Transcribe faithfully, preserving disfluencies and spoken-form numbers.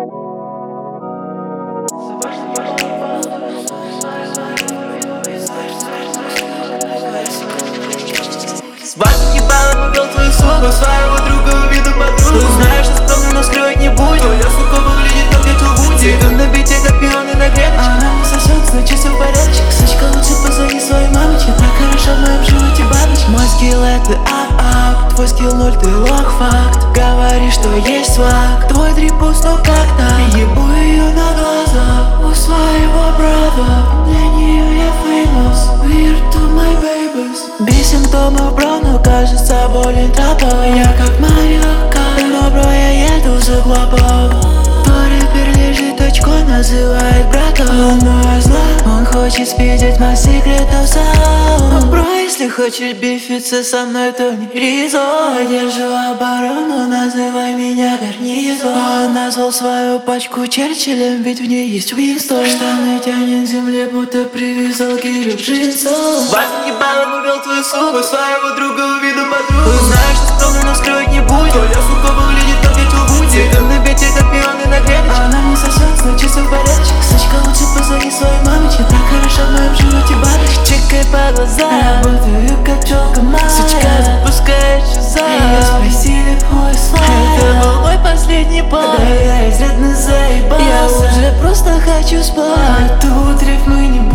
Свадьбу ебалом увел твою суку, своего друга увиду подругу. Знаешь, что скромно, но скрывать не будет. Твоя сука выглядит как где-то будет. Цветом на бите, как пионы на гребне. Она не сосет, значит все в порядке. Сучка, лучше позови своей мамочке. Так хорошо в моем животе бабочка. Мой скилл это ап-ап, твой скилл ноль, ты лох, факт. Говоришь, что есть свак, твой трипус, но как-то ебу ее на глаза у своего брата. Для нее я famous, we're to my babies. Без симптомов, бро, но кажется болен трапа. Я как Марио Карт, но бро, я еду за глобал. Рэпер лежит очко, называет брата. Но я зла, он хочет спиздить my secret of sound. Бро, если хочешь бифиться со мной, то не резон. Держу оборону, называй меня гарнизон. Он назвал свою пачку Черчиллем, ведь в ней есть Уинстон. Штаны тянет к земле, будто привязал гирю к джинсам. Свадьбу ебалом увел твою суку, своего друга увиду подругу. Знаешь, что скромно, но скрывать не будет. Твоя сука выглядит как где-то будет. Цветом на бите, как пионы на гребне. Она не сосет, значит все в порядке. Сучка, лучше позови своей мамочке. Так хорошо в моем животе бабочка. Чекай по глазам, Работаю как пчелка моя. сучка запускает шиза. Ее спросили, ой, слава. Это был мой последний бой. Да я изрядно заебался. Я уже просто хочу спать. Тут рифмы не